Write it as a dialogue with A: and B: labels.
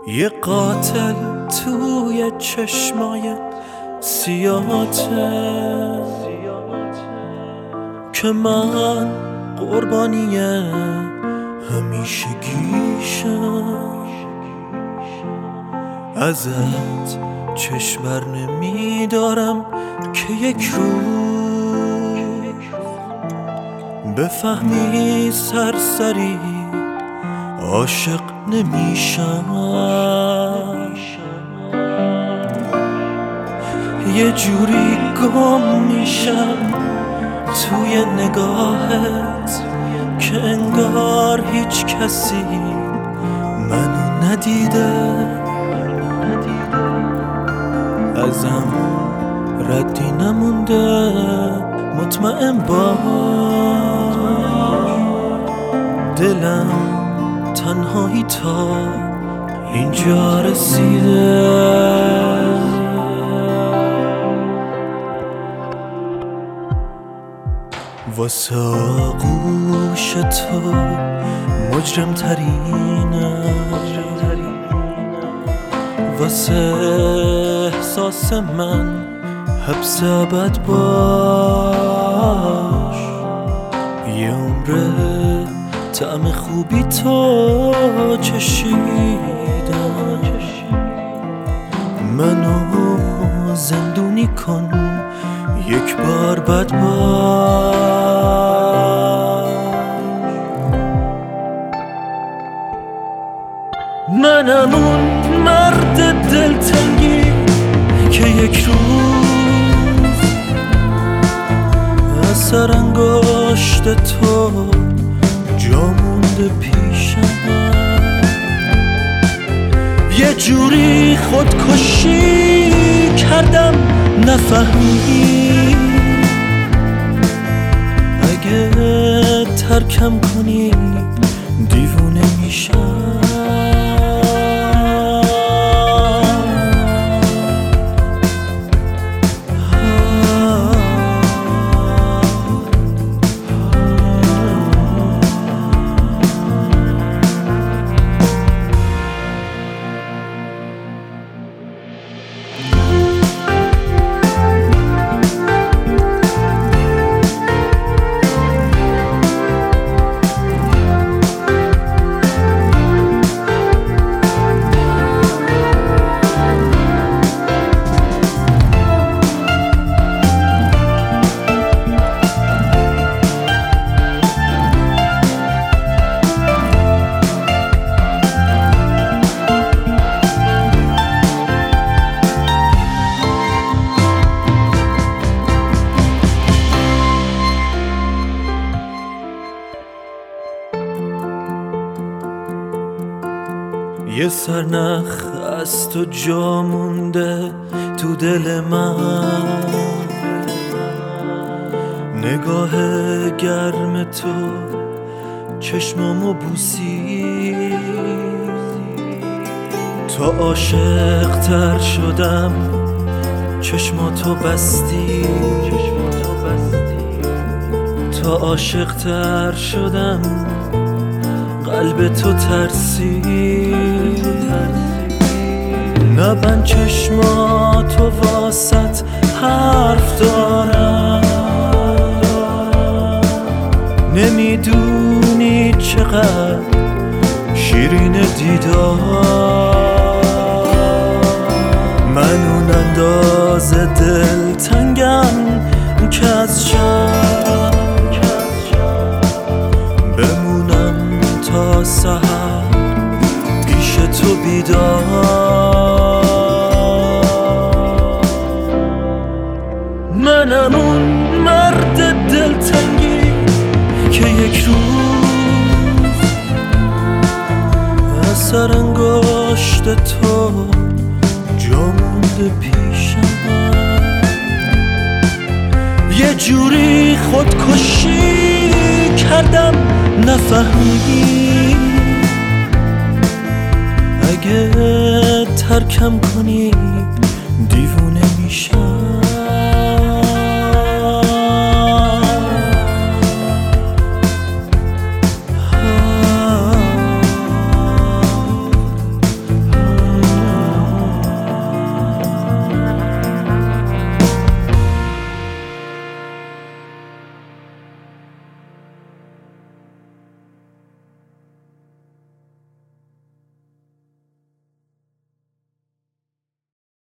A: یه قاتل توی چشمای سیاته که من قربانی همیشگیشم. ازت چشم بر نمیدارم که یک روز بفهمی سرسری عاشق نمیشم. یه جوری گم میشم توی نگاهت که انگار هیچ کسی منو ندیده. ازم ردی نمونده، مطمئن باش دلم تنهایی تا اینجا رسیده. واسه آغوش تو مجرم ترینه، واسه احساس من حبس ابد باش. یه عمره طعم خوبی تو چشیدم، منو زندونی کن یک بار بد باش. منم اون مرد دلتنگی که یک روز اثر انگشت تو جا مونده پیشم. یه جوری خودکشی کردم نفهمی، اگه ترکم کنی دیوونه میشم. یه سرنخ از تو جا مونده تو دل من، نگاه گرم تو چشمامو بوسی. تا عاشق تر شدم چشماتو بستی، تا عاشق تر شدم قلب تو ترسید. نبند چشماتو واسط حرف دارم، نمیدونی چقدر شیرین دیدار. من اون اندازه دلتنگم که از شب بمونم تا سحر پیش تو بیدار. منم اون مرد دلتنگی که یک روز اثر انگشت تو جا مونده پیشم. یه جوری خودکشی کردم نفهمی، اگه ترکم کنی دیوونه میشم.